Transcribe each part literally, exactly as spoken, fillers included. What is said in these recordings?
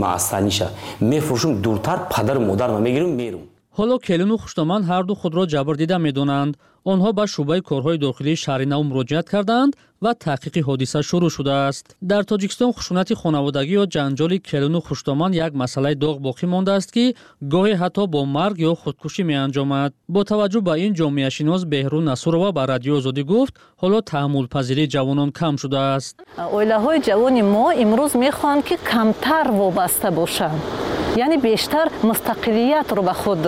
маъстаниша мефурӯшум дуртар падару модарро мегирам мерум. ҳоло келину хуштоманд ҳарду худро ҷабрдида медонанд. онҳо ба шӯъбаи корҳои дохилии шаҳри Нав муроҷиат карданд ва таҳқиқи ҳодиса шурӯъ шудааст. дар Тоҷикистон хушунати хонаводагӣ ё ҷанҷоли келину хуштоманд як масъалаи доғ боқӣ мондааст, ки гоҳе ҳатто бо марг ё худкушӣ меанҷомад. бо таваҷҷӯҳ ба ин ҷомеашинос Беҳрун Насурова ба Радиои Озодӣ гуфт, ҳоло таҳаммулпазирии ҷавонон кам шудааст. Оилаҳои ҷавони мо имрӯз мехоҳанд, ки камтар вобаста бошанд, яъне бештар мустақилиятро ба худ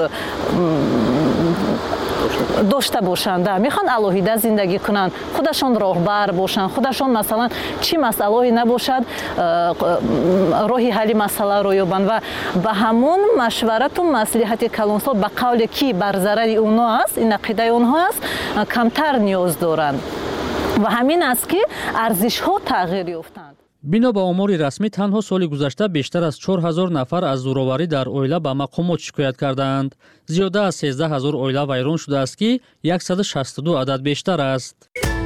дошта бошанд. Да, мехоҳанд алоҳида зиндагӣ кунанд, худашон роҳбар бошанд, худашон масалан чӣ масъалаҳое набошад роҳи ҳалли масъаларо ёбанд ва ба ҳамон машварату маслиҳати калонсол ба қавле ки бар зарари онҳо аст, ин ақидаи онҳо аст, камтар ниёз доранд ва ҳамин аст ки арзишҳо тағйир ёфтанд. бино ба омори расмӣ танҳо соли гузашта бештар аз чор ҳазор нафар аз зӯроварӣ дар оила ба мақомот шикоят карданд. зиёда аз сенздаҳ ҳазор оила вайрон шудааст, ки яксаду шасту ду адад бештар аст.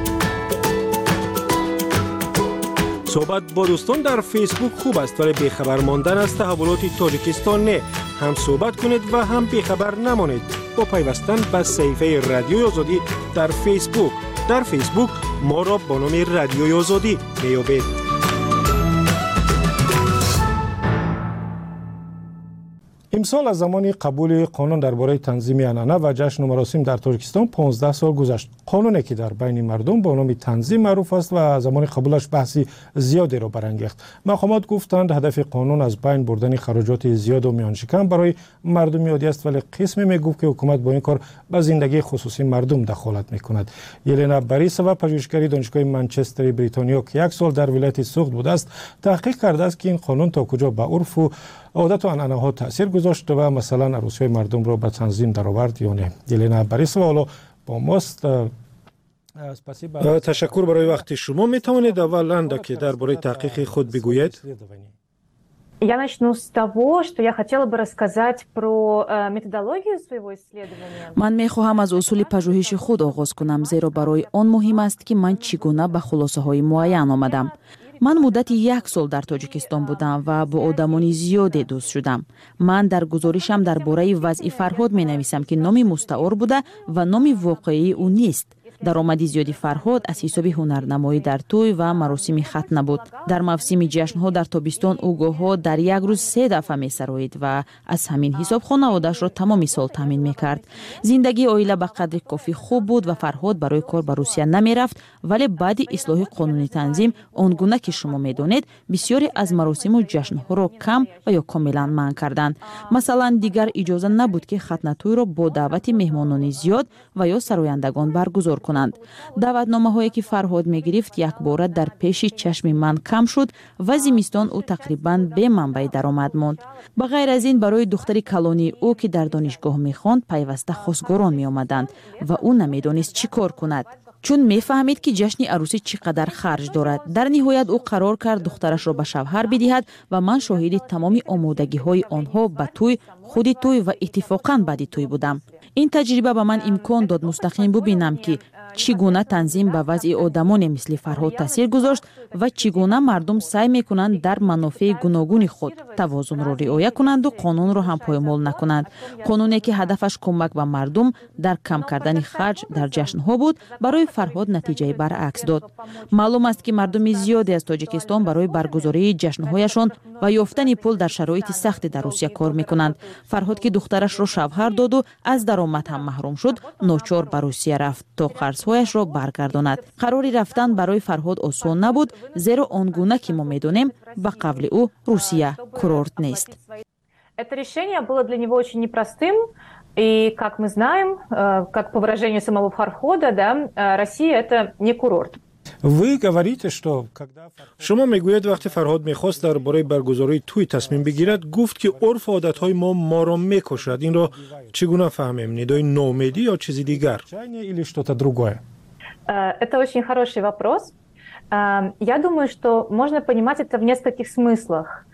صحبت با دوستان در فیسبوک خوب است، ولی بیخبر ماندن از تحولات تاجیکستان نه. هم صحبت کنید و هم بیخبر نمانید با پیوستن به صفحه رادیوی آزادی در فیسبوک. در فیسبوک ما را با نام رادیوی آزادی میابید. امسال از زمان قبول قانون درباره تنظیم عنعنه و جشن و مراسم در تاجیکستان پانزده سال گذشت. قانونی که در بین مردم با نام تنظیم معروف است و زمان قبولش بحثی زیادی را برانگیخت. مقامات گفتند هدف قانون از بین بردن خراجات زیاد و میان شکن برای مردم عادی است، ولی قسمی میگفت که حکومت با این کار به زندگی خصوصی مردم دخالت میکند. یلنا باریسووا پژوهشگری دانشگاه منچستر بریتانیا که یک سال در ولایت سوخت بوده است، تحقیق کرده است که این قانون تا کجا به عرف و عادت و عنعنه ها تاثیر گذاشت و مثلا عروسی های مردم را به تنظیم درآورد یا نه. یلنا باریسووا حالا با ماست. تشکر برای وقت شما. می توانید اولا که درباره تحقیق خود بگویید؟ Я начну с того, что я хотела бы рассказать про методологию своего исследования. Ман мехоҳам аз усули пажӯҳиши худ оғоз кунам, зеро барои он муҳим аст, ки ман чӣ гуна ба хулосаҳои муайян омадам. ман муддати як сол дар Тоҷикистон будам ва бо одамони зиёде дӯст шудам. ман дар гузоришам дар бораи вазъи Фарҳод менависам, ки номи мустаъор буда ва номи воқеии ӯ нест. даромади зиёди Фарҳод аз ҳисоби ҳунарнамоӣ дар тӯй ва маросими хатна буд. дар мавсими ҷашнҳо дар тобистон ӯ гоҳҳо дар як рӯз се дафъа месароид ва аз ҳамин ҳисоб хонаводаашро тамоми сол таъмин мекард. зиндагии оила ба қадри кофӣ хуб буд ва Фарҳод барои кор ба Русия намерафт, вале баъди ислоҳи қонуни танзим он гуна ки шумо медонед, бисёре аз маросиму ҷашнҳоро кам ва ё комилан манъ карданд. масалан, дигар иҷоза набуд ки хатнатӯйро бо даъвати меҳмонони зиёд ва ё сарояндагон баргузор کنند. دعوتنامه‌هایی که فرهاد می‌گرفت یک بار در پیش چشم من کم شد و زمستان او تقریباً به منبع درآمد ماند. به غیر از این برای دختری کلانی او که در دانشگاه می‌خواند پیوسته خواستگاران می‌آمدند و او نمی‌دانست چی کار کند. چون می‌فهمید که جشن عروسی چقدر خرج دارد. در نهایت او قرار کرد دخترش را به شوهر بدهد و من شاهد تمام آمادگی‌های آنها به توی، خود توی و اتفاقاً بعد توی بودم. این تجربه به من امکان داد مستقیم ببینم که چگونه تنظیم به وضع آدمان مثل فرهاد تاثیر گذاشت و چگونه مردم سعی میکنند در منافع گوناگون خود توازن را رعایت کنند و قانون را هم پایمال نکنند. قانونی که هدفش کمک به مردم در کم کردن خرج در جشن‌ها بود، برای فرهاد نتیجه برعکس داد. معلوم است که مردم زیادی از تاجیکستان برای برگزاری جشن‌هایشان و یافتن پول در شرایط سخت در روسیه کار میکنند. فرهاد که دخترش را شوهر داد و از درآمد هم محروم شد، ناچار به روسیه رفت تا قرض‌هایش را برگرداند. قراری رفتن برای فرهاد آسان نبود، زیرا آنگونه که ما میدونیم به قبل او روسیه کورورت نیست. Это решение было для него очень непростым, и, как мы знаем, как по выражению самого Фархода, да, Россия это не курорт. Вы говорите, что شما میگوید وقتی فرهاد میخواست درباره برگزاری توی تصمیم بگیرد، گفت که عرف و عادتهای ما ما را میکشد. این را چگونه فهمیم؟ ندای نومیدی یا چیزی دیگر؟ или что-то другое? Это очень хороший вопрос. Я думаю, что можно понимать это в нескольких смыслах.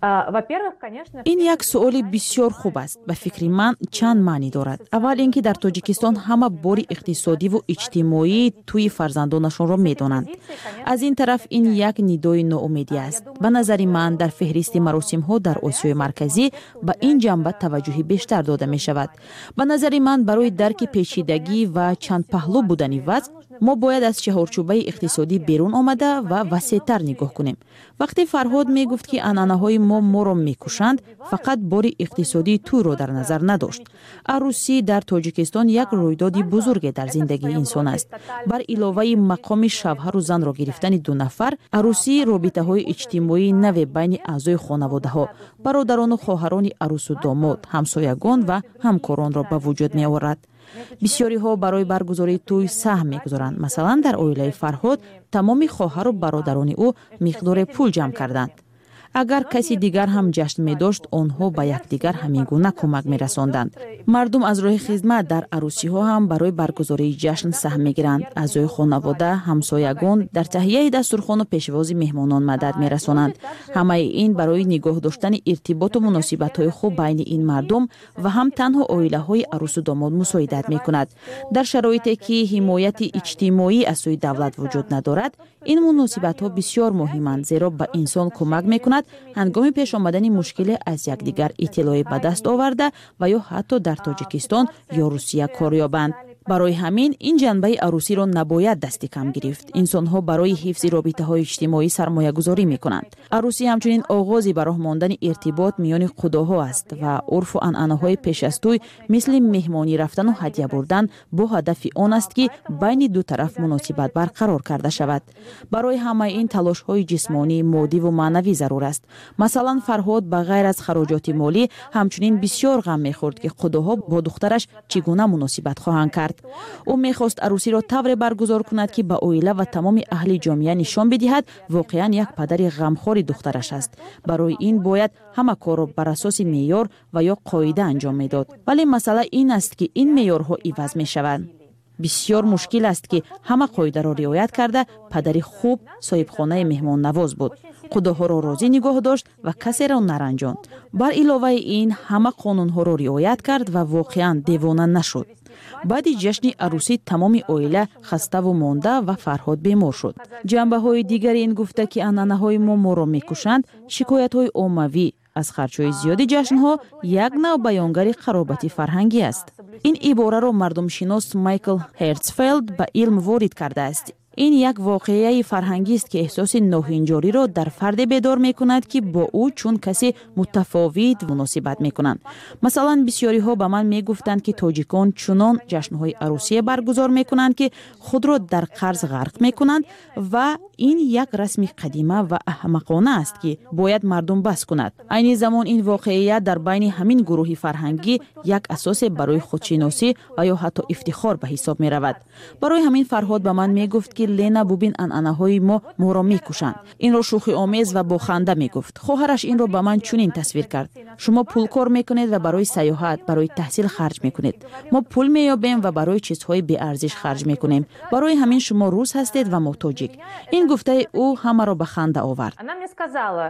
ин як суоли бисёр хуб аст. ба фикри ман чанд маънӣ дорад. аввал ин ки дар тоҷикистон ҳама бори иқтисодиву иҷтимоии тӯи фарзандонашонро медонанд. аз ин тараф ин як нидои ноумедӣ аст. ба назари ман дар феҳристи маросимҳо дар осиёи марказӣ ба ин ҷанба таваҷҷӯҳи бештар дода мешавад. ба назари ман барои дарки печидагӣ ва чандпаҳлӯ будани вазъ мо бояд аз чаҳорчӯбаи иқтисодӣ берун омада ва васеътар нигоҳ кунем. вақте Фарҳод мегуфт ки анъанаҳои мо моро мекушанд, фақат бори иқтисодии тӯйро дар назар надошт. арӯсӣ дар Тоҷикистон як рӯйдоди бузурге дар зиндагии инсон аст. бар иловаи мақоми шавҳару занро гирифтани ду нафар, арӯсӣ робитаҳои иҷтимоии наве байни аъзои хонаводаҳо, бародарону хоҳарони арӯсу домод, ҳамсоягон ва ҳамкоронро ба вуҷуд меорад. бисёриҳо барои баргузории тӯй саҳм мегузоранд. масалан, дар оилаи Фарҳод тамоми хоҳару бародарони ӯ миқдоре пул ҷамъ карданд. агар каси дигар ҳам ҷашн медошт, онҳо ба якдигар ҳамин гуна кӯмак мерасонданд. мардум аз роҳи хизмат дар арӯсиҳо ҳам барои баргузории ҷашн саҳм мегиранд. аъзои хонавода, ҳамсоягон дар таҳияи дастурхону пешвози меҳмонон мадад мерасонанд. ҳамаи ин барои нигоҳ доштани иртиботу муносибатҳои хуб байни ин мардум ва ҳам танҳо оилаҳои арӯсу домод мусоидат мекунад. дар шароите ки ҳимояти иҷтимоӣ аз сӯи давлат вуҷуд надорад, ин муносибатҳо бисёр муҳиманд, зеро ба инсон кӯмак мекунад ҳангоми пеш омадани мушкиле аз якдигар иттилоӣ ба даст оварда ва ё ҳатто дар Тоҷикистон ё Русия кор ёбанд. барои ҳамин ин ҷанбаи арӯсиро набояд дасти кам гирифт. инсонҳо барои ҳифзи робитаҳои иҷтимоӣ сармоягузорӣ мекунанд. арӯсӣ ҳамчунин оғози ба роҳ мондани иртибот миёни худоҳо аст ва урфу анъанаҳои пеш аз тӯй мисли меҳмонӣ рафтану ҳадя бурдан бо ҳадафи он аст ки байни ду тараф муносибат барқарор карда шавад. барои ҳамаи ин талошҳои ҷисмонӣ, моддиву маънавӣ зарур аст. масалан, Фарҳод ба ғайр аз хароҷоти молӣ ҳамчунин бисёр ғам мехӯрд ки худоҳо бо духтараш чӣ гуна муносибат хоҳанд кард. ӯ мехост арӯсиро тавре баргузор кунад ки ба оила ва тамоми аҳли ҷомеа нишон бидиҳад воқеан як падари ғамхори духтараш аст. барои ин бояд ҳама корро бар асоси меъёр ва ё қоида анҷом медод. вале масъала ин аст ки ин меъёрҳо иваз мешаванд. бисёр мушкил аст ки ҳама қоидаро риоят карда падари хуб соҳибхонаи меҳмоннавоз буд. худоҳоро розӣ нигоҳ дошт ва касеро наранҷонд. бар иловаи ин ҳама қонунҳоро риоят кард ва воқеан девона нашуд. баъди ҷашни арӯсӣ тамоми оила хаставу монда ва Фарҳод бемор шуд. ҷанбаҳои дигари ин гуфта ки анъанаҳои мо моро мекушанд, шикоятҳои оммавӣ аз харчҳои зиёди ҷашнҳо як навъ баёнгари харобати фарҳангӣ аст. ин ибораро мардумшинос Майкл Херцфелд ба илм ворид кардааст. ин як воқеаи фарҳангист ки эҳсоси ноҳинҷориро дар фарде бедор мекунад ки бо ӯ чун каси мутафовит муносибат мекунанд. масалан, бисёриҳо ба ман мегуфтанд ки тоҷикон чунон ҷашнҳои арӯсие баргузор мекунанд ки худро дар қарз ғарқ мекунанд ва ин як расми қадима ва аҳмақона аст ки бояд мардум бас кунад. айни замон ин воқеия дар байни ҳамин гурӯҳи фарҳангӣ як асосе барои худшиносӣ ва ё ҳатто ифтихор ба ҳисоб меравад. барои ҳамин Фарҳод ба ман мегуфт ки Лена, бубин анъанаҳои мо моро мекушанд. инро шӯхиомез ва бо ханда мегуфт. хоҳараш инро ба ман чунин тасвир кард: шумо пулкор мекунед ва барои саёҳат, барои таҳсил харҷ мекунед. мо пул меёбем ва барои чизҳои беарзиш харҷ мекунем. барои ҳамин шумо рус ҳастед ва мо тоҷик. ин гуфтаи ӯ ҳамаро ба ханда овард. Она мне сказала,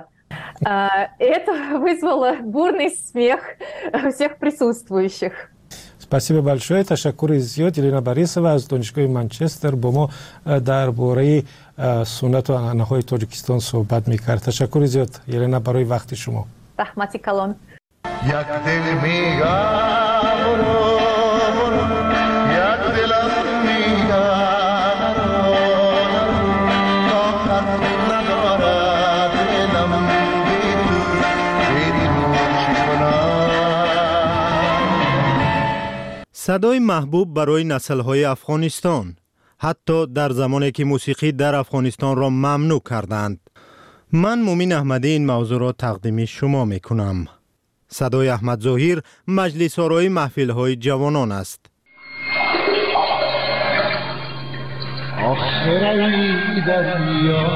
это вызвало бурный смех всех присутствующих. спасибо большое. Ташаккури зиёд. Елена Борисова аз донишгоҳи Манчестер бо мо дар бораи суннату анъанаҳои Тоҷикистон суҳбат мекард. Ташаккури зиёд, Елена, барои вақти шумо. Рахмати калон. як дил мегам як дилам мегам тоқат надорад дилам бе ту зери чӣ кунам. صدای محبوب برای نسل‌های افغانستان، حتی در زمانی که موسیقی در افغانستان را ممنوع کردند. من مومین احمدی این موضوع را تقدیم شما می کنم. صدای احمد ظاهر مجلس آرای محفل‌های جوانان است. آخری دریا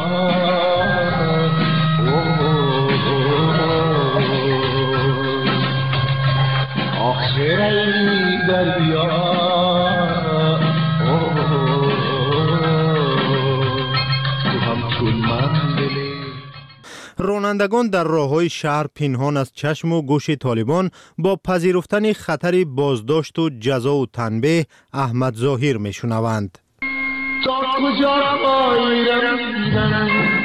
آخری دریا راننده باشندگان در راه‌های شهر پنهان از چشم و گوش طالبان با پذیرفتن خطر بازداشت و جزا و تنبیه احمد ظاهر میشنوند. تا کجا خواهیرم دیدن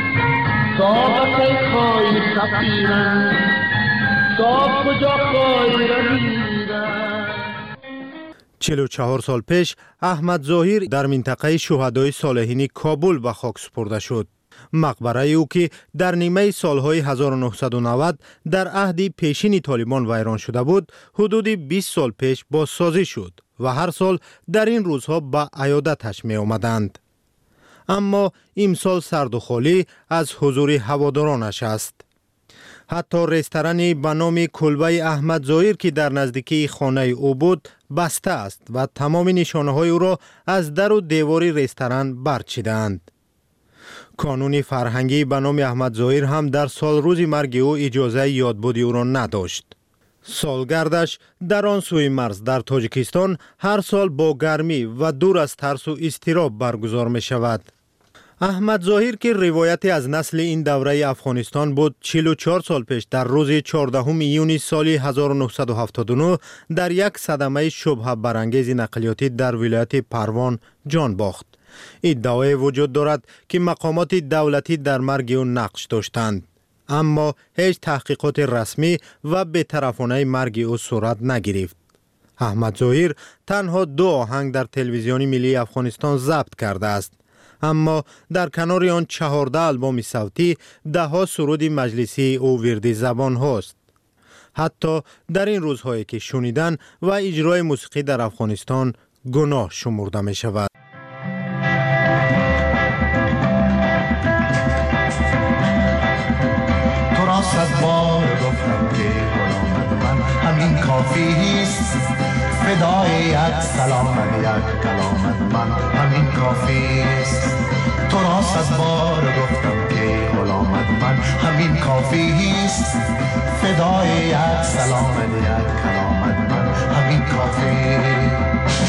طاقت خواهی سفیرم تا کجا خواهیرم دیدن. چهل و چهار سال پیش احمد ظاهر در منطقه شهدای صالحین کابل به خاک سپرده شد. مقبره او که در نیمه سالهای هزار و نهصد و نود در عهد پیشین طالبان ویران شده بود، حدود بیست سال پیش بازسازی شد و هر سال در این روزها به عیادتش می آمدند. اما امسال سرد و خالی از حضور هوادارانش است. حتی رستورانی به نام کلبه احمد ظاهر که در نزدیکی خانه او بود بسته است و تمام نشانه های او را از در و دیوار رستوران برچیدند. کانون فرهنگی به نام احمد ظاهر هم در سال روز مرگ او اجازه یادبود او را نداشت. سالگردش در آن سوی مرز در تاجیکستان هر سال با گرمی و دور از ترس و اضطراب برگزار می شود. احمد ظاهر که روایتی از نسل این دوره افغانستان بود، چهل و چهار سال پیش در روز چهاردهم ایون سال هزار و نهصد و هفتاد و نه در یک صدمه شبهه برانگیز نقلیاتی در ولایت پروان جان باخت. ادعای وجود دارد که مقامات دولتی در مرگ او نقش داشتند، اما هیچ تحقیقات رسمی و بی‌طرفانه مرگ او صورت نگرفت. احمد ظاهر تنها دو آهنگ در تلویزیون ملی افغانستان ضبط کرده است، اما در کنار آن چهارده آلبوم صوتی، ده ها سرود مجلسی او وردی زبان هاست. حتی در این روزهایی که شنیدن و اجرای موسیقی در افغانستان گناه شمرده می شود. تو را صد بار گفتم که غلامت من همین کافی است، فدای یک سلامت یک کلامت من همین کافی است. تو را صد بار گفتم که غلامت من همین کافی است، فدای یک سلامت یک کلامت من همین کافی است.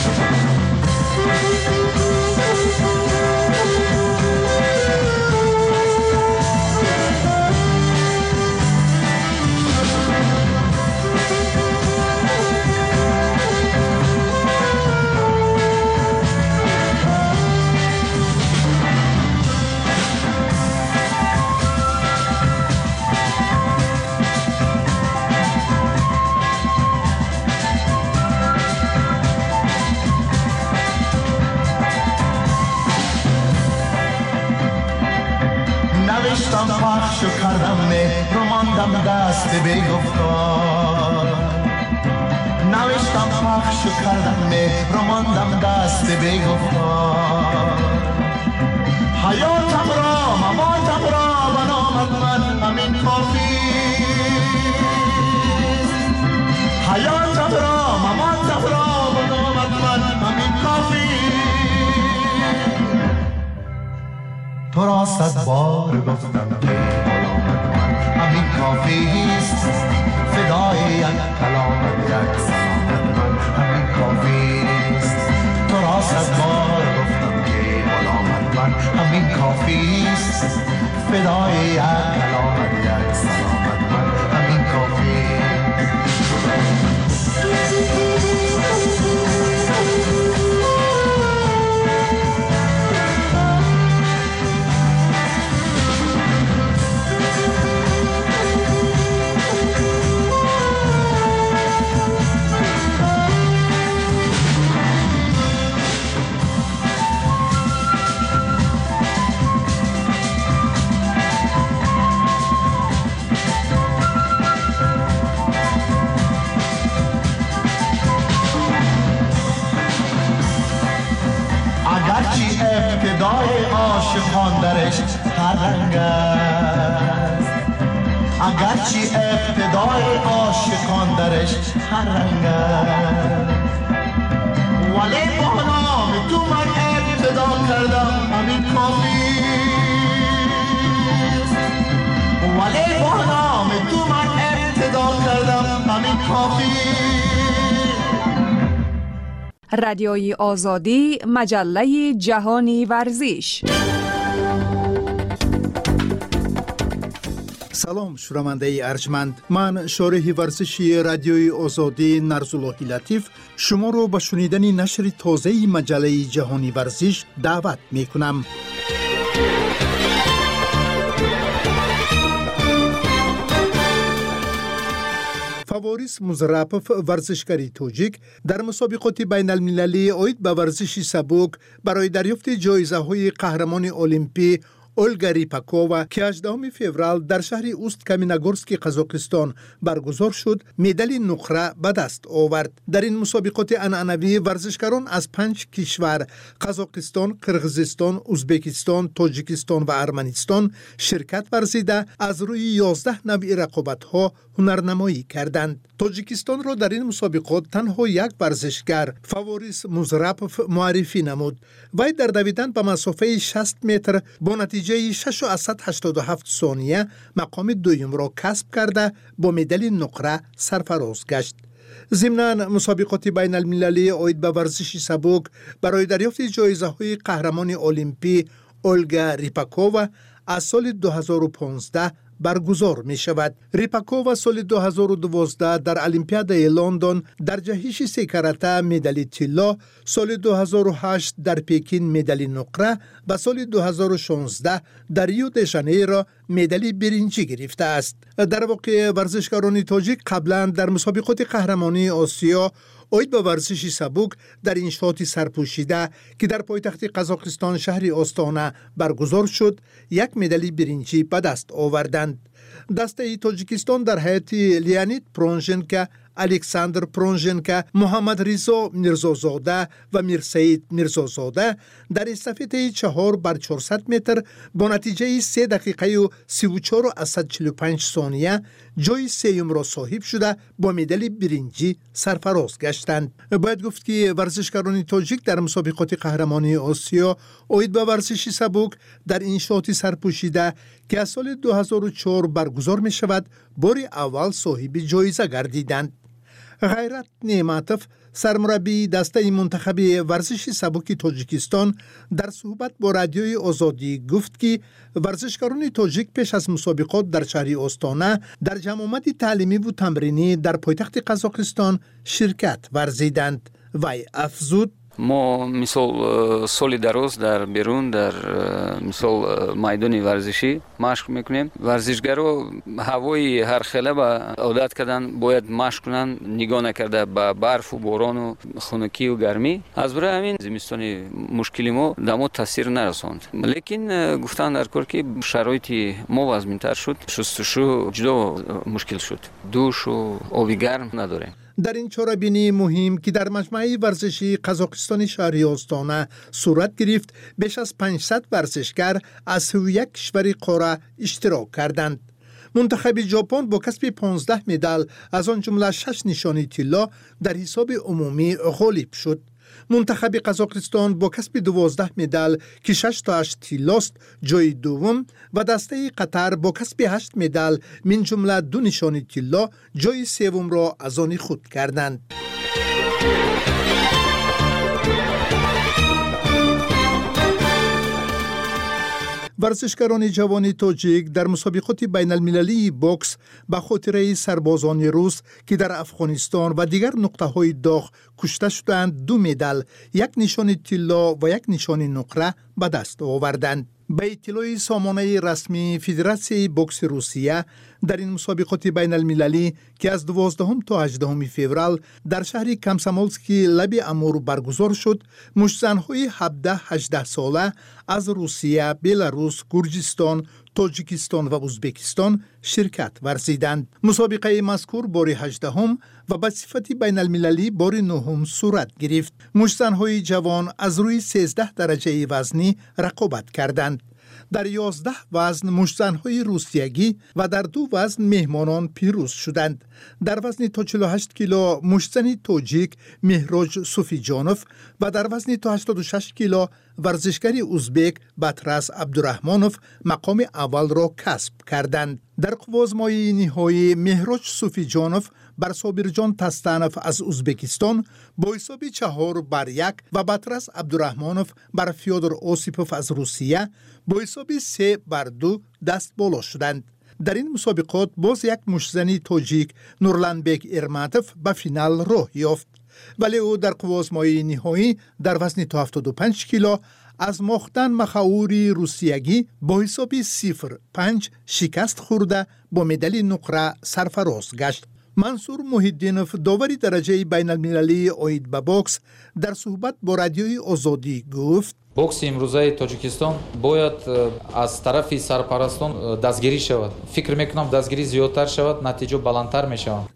نوشتم پخش و کردم مهر رو ماندم دست بیگفتار. نوشتم پخش و کردم مهر رو ماندم دست بیگفتار. حیاتم را مماتم را بنامت من همین کافی. حیاتم را مماتم را بنامت من همین کافی. تو را صد بار گفتم که غلامت من همین کافی است، فدای یک کلامت یک سلامت من همین کافی است. تو را صد بار گفتم که غلامت من همین کافی است، فدای یک کلامت یک سلامت من همین کافی است. اگرچه ابتدای عاشقان درش هر رنگ است، اگرچه ابتدای عاشقان درش هر رنگ است، ولی با نام تو من ابتدا کردم همین کافی است. ولی با نام تو من ابتدا کردم همین کافی. رادیوی آزادی، مجله جهانی ورزش. سلام شنونده ارجمند، من شارح ورزشی رادیوی آزادی نرزاللهی لطیف شما رو به شنیدن نشر تازه مجله جهانی ورزش دعوت می کنم. فواریس مزرپف ورزشکاری توجیک در مسابقات بین المللی اوید به ورزش سبک برای دریافت جایزه های قهرمان المپی اولگا ریپاکووا که هجدهم فوریه در شهر اوست کامینگورسک قزاقستان برگزار شد، مدال نقره به دست آورد. در این مسابقات عنعنوی ورزشکاران از پنج کشور قزاقستان، قرغیزستان، ازبکستان، تاجیکستان و ارمنستان شرکت ورزیده از روی یازده نوع رقابت‌ها هنرنمایی کردند. تاجیکستان را در این مسابقات تنها یک ورزشگر فواریس مزرپف معرفی نمود. وی در دویدن به مسافه شصت متر با نتیجه شش و هشتاد و هفت ثانیه مقام دوم را کسب کرده با مدال نقره سرفراز گشت. ضمناً مسابقات بین المللی اوید به ورزش سبک برای دریافت جایزه های قهرمان المپی اولگا ریپاکووا از سال دو هزار و پانزده برگزار می شود. ریپاکووا سال دو هزار و دوازده در المپیادای لندن در جهش سه کاراته مدال طلا، سال دو هزار و هشت در پکین مدال نقره و سال دو هزار و شانزده در ریو د ژانیرو مدال برنجی گرفته است. در واقع ورزشکاران تاجیک قبلا در مسابقات قهرمانی آسیا اوید به ورزش سبک در انشاءات سرپوشیده که در پایتخت قزاقستان شهر آستانه برگزار شد، یک مدال برنجی به دست آوردند. دسته تاجیکستان در هیئت لیانید پرونژنکا، الکساندر پرونژنکا، محمد رضا میرزازاده و میرسید میرزازاده در استافته چهار بر چهارصد متر با نتیجه سه دقیقه و سی و چهار و صد و چهل و پنج ثانیه جای سوم را صاحب شده با مدال برنجی سرفراز گشتند. باید گفت که ورزشکاران تاجیک در مسابقات قهرمانی آسیا اوید به ورزش سبک در انشاءات سرپوشیده که از سال دو هزار و چهار برگزار می شود بار اول صاحب جایزه گردیدند. غیرت نعمتوف سرمربی دسته منتخب ورزش سبک تاجیکستان در صحبت با رادیوی آزادی گفت که ورزشکاران تاجیک پیش از مسابقات در شهر آستانه در جمعیت تعلیمی و تمرینی در پایتخت قزاقستان شرکت ورزیدند. وی افزود: ما مثال سال دراز در بیرون در مثال میدان ورزشی مشق میکنیم. ورزشگرا هوای هر خیلی با عادت کردن باید مشق کنن، نگاه نکرده به برف و باران و خنکی و گرمی. از برای همین زمستانی مشکلی ما دما تاثیر نرساند. لیکن گفتن در کار که شرایط ما وزمین‌تر شد، شستشو جدا مشکل شد، دوش و آبی گرم نداریم. در این چاره‌بینی مهم که در مجمع ورزشی قزاقستان شهر آستانه صورت گرفت، بیش از پانصد ورزشگر از سی و یک کشور قاره اشتراک کردند. منتخب ژاپن با کسب پانزده مدال از آن جمله شش نشانی طلا در حساب عمومی غالب شد. منتخب قزاقستان با کسب دوازده مدال که شش تا هشت طلاست جای دوم و دسته قطر با کسب هشت مدال من جمله دو نشانی طلا جای سوم را از آن خود کردند. ورزشکاران جوان تاجیک در مسابقات بین المللی بوکس به خاطر سربازان روس که در افغانستان و دیگر نقطه های داغ کشته شدند دو مدال، یک نشان طلا و یک نشان نقره به دست آوردند. به اطلاع سامانه رسمی فدراسیون بوکس روسیه در این مسابقات بین المللی که از دوازدهم تا هجدهم فوریه در شهر کامسامولسکی لب امور برگزار شد، مشتزن‌های هفده هجده ساله از روسیه، بلاروس، گرجستان، تاجیکستان و ازبکستان شرکت ورزیدند. مسابقه مذکور بار هجدهم و به صفت بین المللی بار نهم صورت گرفت. مشتزن‌های جوان از روی سیزده درجه وزنی رقابت کردند. در یازده وزن مشتزن‌های روسیگی و در دو وزن مهمانان پیروز شدند. در وزن تا چهل و هشت کیلو مشتزن تاجیک مهراج صوفیجانوف و در وزن تا هشتاد و شش کیلو ورزشگر ازبک بطرس عبدالرحمانوف مقام اول را کسب کردند. در قوازمای نهایی مهراج صوفیجانوف بر صابرجان تستانوف از ازبکستان با حساب چهار بر یک و بطرس عبدالرحمانوف بر فیودر اوسیپوف از روسیه با حساب سه بر دو دست بالا شدند. در این مسابقات باز یک مشزنی تاجیک نورلانبک ارماتوف به فینال راه یافت، ولی او در قوازمایی نهایی در وزن تا هفتاد و پنج کیلو از مختن مخاوری روسیگی با حساب صفر پنج شکست خورده با مدال نقره سرفراز گشت. منصور محیدینوف داوری درجه بین المللی اوید به بوکس در صحبت با رادیوی آزادی گفت: بوکس امروزه تاجیکستان باید از طرف سرپرستان دستگیری شود. فکر میکنم دستگیری زیادتر شود، نتیجه بلندتر میشود.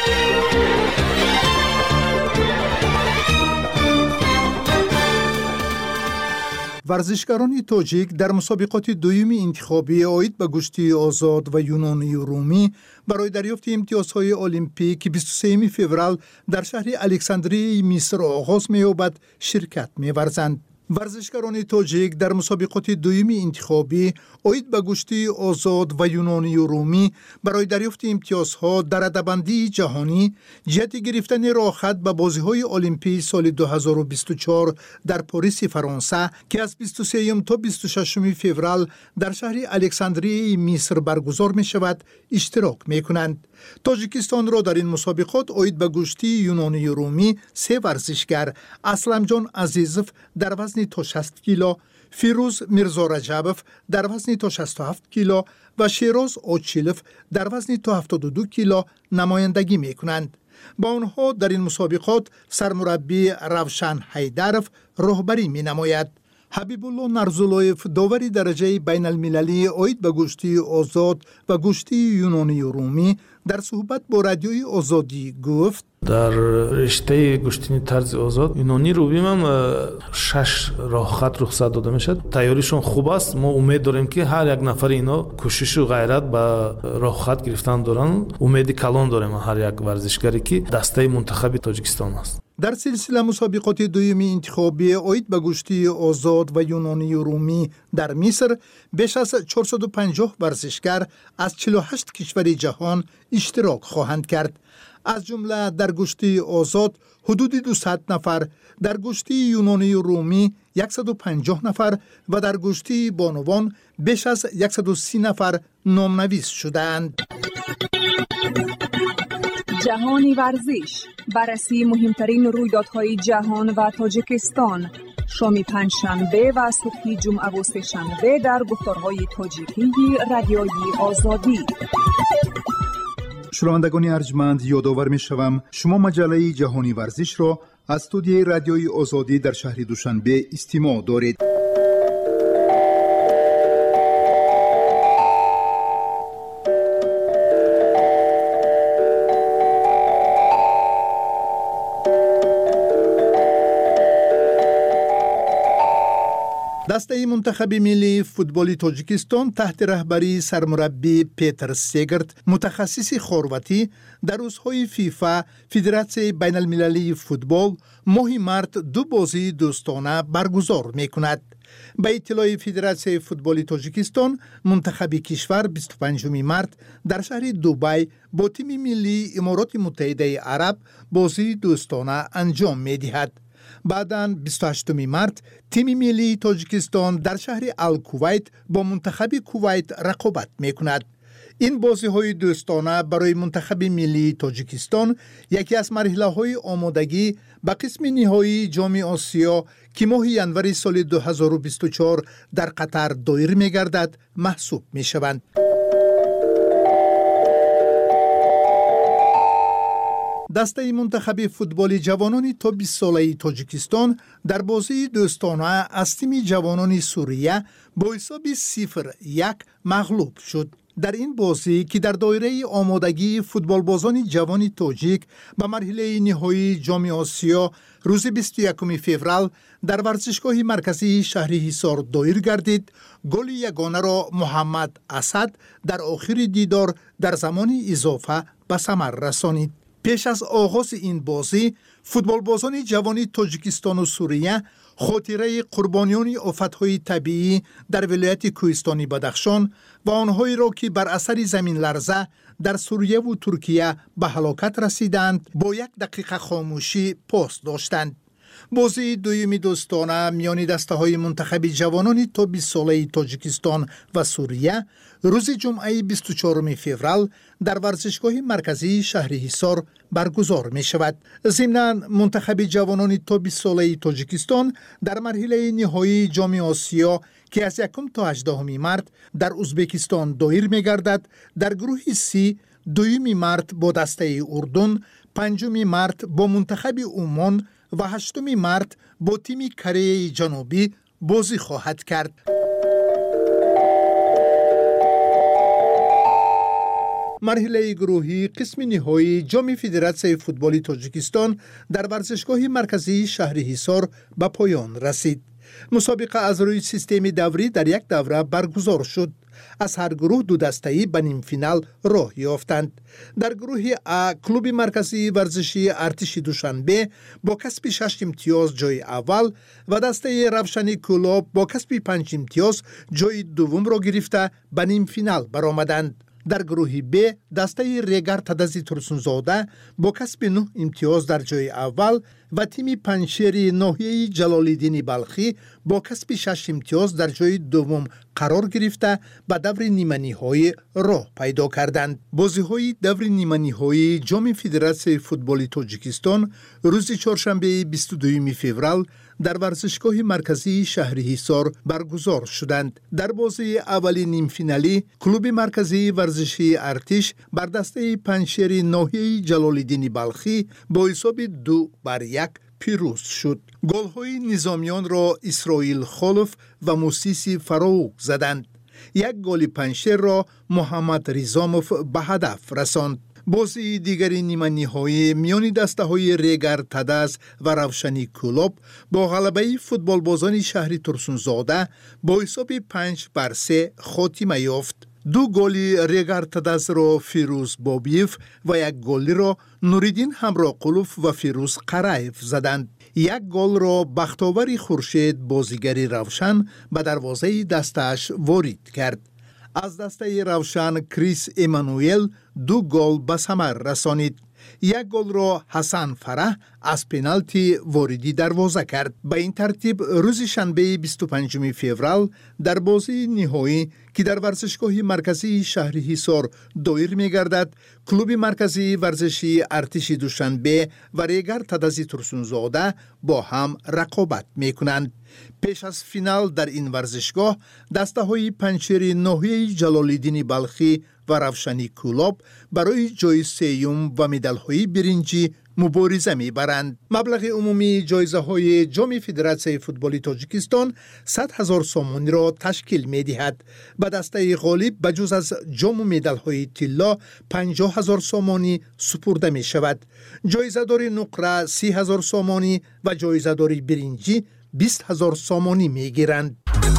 ورزشکاران تاجیک در مسابقات دویمی انتخابی اوید به گشتی آزاد و یونانی رومی برای دریافت امتیازهای المپیک بیست و سوم فوریه در شهر الکساندریه مصر آغاز می‌یابد شرکت می‌ورزند. ورزشکاران تاجیک در مسابقات دویمی انتخابی اوید به گشتی آزاد و یونانی رومی برای دریافت امتیازها در رده‌بندی جهانی جهت گرفتن راه خط به بازی‌های المپی سال دو هزار و بیست و چهار در پاریس فرانسه که از بیست و سوم تا بیست و ششم فوریه در شهر الکساندریه مصر برگزار می‌شود اشتراک می‌کنند. تاجیکستان را در این مسابقات اوید به گشتی یونانی رومی سه ورزشگر اسلمجان عزیزوف در وزن تا شصت کیلو، فیروز میرزا رجبوف در وزن تا شصت و هفت کیلو و شیراز اوچیلوف در وزن تا هفتاد و دو کیلو نمایندگی می کنند. با آنها در این مسابقات سرمربی روشن حیدروف راهبری می نماید. حبیب الله نرزولایف داوری درجه بین المللی اوید به گشتی آزاد و گشتی یونانی رومی در صحبت با رادیوی آزادی گفت: در رشته گشتنی طرز آزاد یونانی رومی هم شش راه خط رخصت داده میشد. تیاریشون خوب است. ما امید داریم که هر یک نفر اینا کوشش و غیرت به راه خط گرفتن دارن. امید کلان داریم هر یک ورزشکاری که دسته منتخب تاجیکستان است. در سلسله مسابقات دویمی انتخابی اوید به گشتی آزاد و یونانی رومی در مصر بیش از چهارصد و پنجاه ورزشکار از چهل و هشت کشور جهان اشتراک خواهند کرد. از جمله در گشتی آزاد حدود دویست نفر، در گشتی یونانی رومی صد و پنجاه نفر و در گشتی بانوان بیش از صد و سی نفر نامنویس شدند. جهانی ورزش، بررسی مهمترین رویدادهای جهان و تاجیکستان، شام پنجشنبه و صبح جمعه و سه‌شنبه در گفتارهای تاجیکی رادیوی آزادی. شنوندگان ارجمند، یادآور می‌شوم شما مجله جهانی ورزش را از استودیوی رادیوی آزادی در شهر دوشنبه استماع دارید. دسته منتخب ملی فوتبال تاجیکستان تحت رهبری سرمربی پیتر سیگرت متخصص خرواتی در روزهای فیفا فدراسیون بین المللی فوتبال ماه مارت دو بازی دوستانه برگزار می‌کند. به اطلاع فدراسیون فوتبال تاجیکستان منتخب کشور بیست و پنجم مارت در شهر دبی با تیم ملی امارات متحده عرب بازی دوستانه انجام می‌دهد. بعداً بیست و هشتم مارت تیم ملی تاجیکستان در شهر الکویت با منتخب کویت رقابت می‌کند. این بازی‌های دوستانه برای منتخب ملی تاجیکستان یکی از مرحله‌های آمادگی به قسم نهایی جام آسیا که ماه ژانویه سال دو هزار و بیست و چهار در قطر دایر می‌گردد محسوب می‌شوند. دسته منتخب فوتبال جوانان تا بیست ساله تاجیکستان در بازی دوستانه از تیم جوانان سوریه با حساب صفر یک مغلوب شد. در این بازی که در دایره آمادگی فوتبال بازان جوان تاجیک به مرحله نهایی جام آسیا روز بیست و یکم فوریه در ورزشگاه مرکزی شهر حصار دایر گردید، گل یگانه را محمد اسد در آخر دیدار در زمان اضافه به ثمر رسانید. پیش از آغاز این بازی فوتبال بازان جوان تاجیکستان و سوریه خاطره قربانیان آفت‌های طبیعی در ولایت کوهستانی بدخشان و آنهایی را که بر اثر زمین لرزه در سوریه و ترکیه به هلاکت رسیدند با یک دقیقه خاموشی پاس داشتند. بازی دویمی دوستانه میان دسته‌های منتخب جوانان تا بیست ساله تاجیکستان و سوریه روز جمعه بیست و چهارم فوریه در ورزشگاه مرکزی شهر حصار برگزار می شود. ضمناً منتخب جوانان تا بیست ساله تاجیکستان در مرحله نهایی جام آسیا که از یکم تا هجدهم مارس در ازبکستان دایر می گردد، در گروه سی دویمی مارس با دسته اردن، پنجم مارس با منتخب عمان و هشتم مارس با تیم کره جنوبی بازی خواهد کرد. مرحله گروهی قسم نهایی جام فدراسیون فوتبال تاجیکستان در ورزشگاه مرکزی شهر حصار به پایان رسید. مسابقه از روی سیستم دوری در یک دوره برگزار شد. از هر گروه دو دسته‌ای به نیم فینال راه یافتند. در گروه ا کلوب مرکزی ورزشی ارتش دوشنبه با کسب شش امتیاز جای اول و دسته روشنی کلوب با کسب پنج امتیاز جای دوم را گرفته به نیم فینال برآمدند. در گروه ب دسته ریگر تدزی ترسونزاده با کسب نه امتیاز در جای اول و تیم پنشیر ناحیه جلال‌الدین بلخی با کسب شش امتیاز در جای دوم قرار گرفته به دور نیمه نهایی راه پیدا کردند. بازی‌های دور نیمه نهایی جام فدراسیون فوتبال تاجیکستان روز چهارشنبه بیست و دوم فوریه در ورزشگاه مرکزی شهر حصار برگزار شدند. در بازی اولی نیم فینالی کلوب مرکزی ورزشی ارتش بر دسته پنشیر ناحیه جلال‌الدین بلخی با حساب دو بر یک پیروز شد. گل‌های نظامیان را اسرائیل خلف و موسیسی فراوق زدند. یک گل پنشیر را محمد ریزاموف به هدف رساند. بازی دیگری نیمه نهایی میان دسته‌های ریگر تدز و روشنی کلوب با غلبه فوتبال بازان شهر ترسونزاده با حساب پنج بر سه خاتمه یافت. دو گلی ریگر تدز را فیروز بابیف و یک گلی را نوریدین همراه قلوف و فیروز قرایف زدند. یک گل را بختاوری خورشید بازیگری روشن به دروازه دستش وارد کرد. از دسته روشن کریس ایمانوئل دو گل به ثمر رسانید. یک گل را حسن فرح از پنالتی واردی دروازه کرد. به این ترتیب روز شنبه بیست و پنجم فوریه در بازی نهایی که در ورزشگاه مرکزی شهر حصار دایر می گردد، کلوب مرکزی ورزشی ارتش دوشنبه و ریگر تدزی ترسونزاده با هم رقابت می کنند. پیش از فینال در این ورزشگاه دسته های پنشیر ناحیه جلال‌الدین بلخی و روشنی کلوب برای جای سیوم و مدال های برنجی مبارزه می برند. مبلغ عمومی جایزه های جام فدراسیون فوتبال تاجیکستان صد هزار سومانی را تشکیل می دهد. به دسته غالب بجز از جام و مدال های طلا پنجاه هزار سومانی سپرده می شود. جایزه داری نقره سی هزار سومانی و جایزه داری برنجی بیست هزار سومانی می گیرند.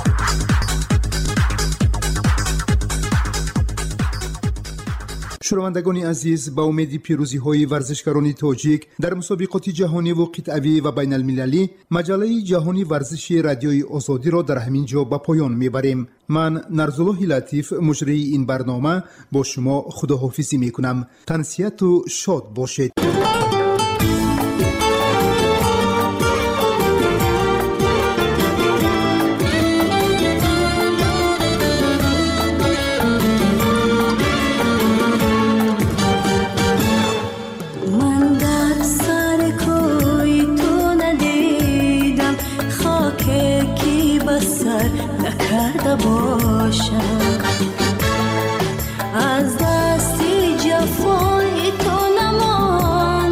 شنوندگان عزیز، با امید پیروزی های ورزشکاران تاجیک در مسابقات جهانی و قطعی و بین المللی، مجله جهانی ورزشی رادیوی آزادی را در همین جا به پایان میبریم. من نرزالله لطیف مجری این برنامه با شما خداحافظی میکنم. تنسیت و شاد باشید. نکرده باشم از دستی جفای تو نمان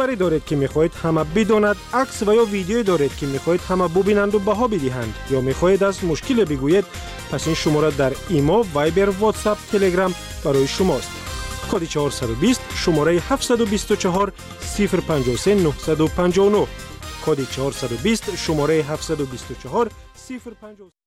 خبری دارید که میخواهید همه بداند، عکس و یا ویدیویی دارید که میخواهید همه ببینند و بها بدهند، یا میخواهید از مشکل بگویید، پس این شماره در ایما، وایبر، واتساپ، تلگرام برای شماست. کد چهارصد و بیست شماره هفتصد و بیست و چهار صفر پنجاه و سه نهصد و پنجاه و نه. کد چهارصد و بیست شماره هفتصد و بیست و چهار صفر پنجاه و سه